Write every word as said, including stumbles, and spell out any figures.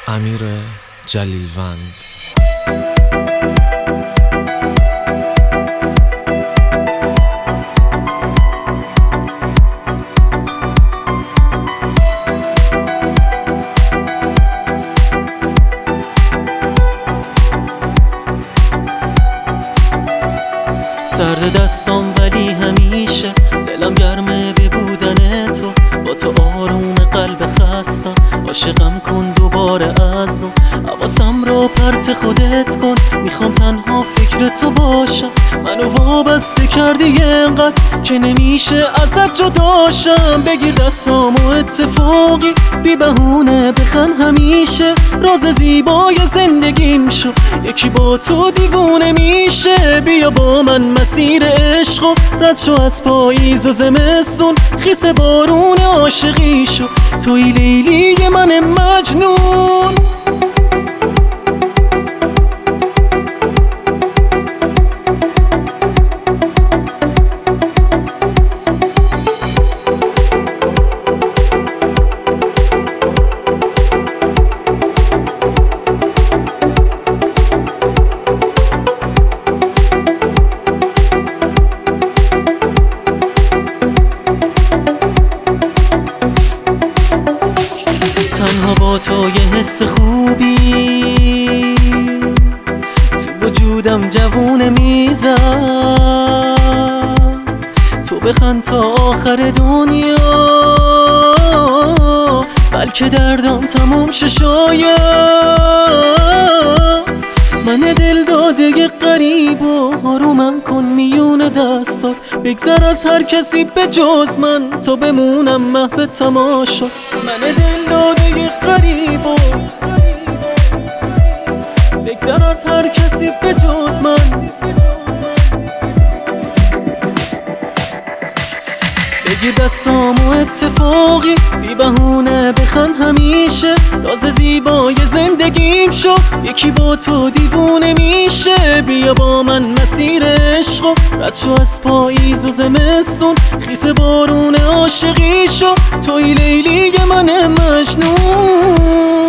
امیر جلیلوند. سرد دستم ولی همیشه دلم گرمه به بودن تو، با تو آروم قلب خستم، عاشقم کن دوباره از نو، حواسم رو پرت خودت کن، میخوام تنها فکر تو باشم، منو وابسته کردی انقدر که نمیشه ازت جداشم. بگیر دستامو اتفاقی بی بهونه بخن همیشه، راز زیبای زندگیم شو، یکی با تو دیوونه میشه. بیا با من مسیر عشقو رد شو، از پاییز و زمستون خیس بارون عاشقی شو، توی لیلی من مجنون. تنها با تو یه حس خوبی تو وجودم جوونه میزد، تو بخند تا آخر دنیا بلکه دردم تموم شه شاید. من دل داده غریب و آرومم کن میون دستات، بگذر از هر کسی به جز من تا بمونم محو تماشا. من دل داده غریب و بگذر از هر کسی به جز من، بگیر دستامو اتفاقی بی بهونه بخن همیشه، راز زیبای زندگیم شو، یکی با تو دیوونه میشه. بیا با من مسیر عشقو رد شو، از پاییز و زمستون خیس بارون عاشقی شو، توی لیلی من مجنون.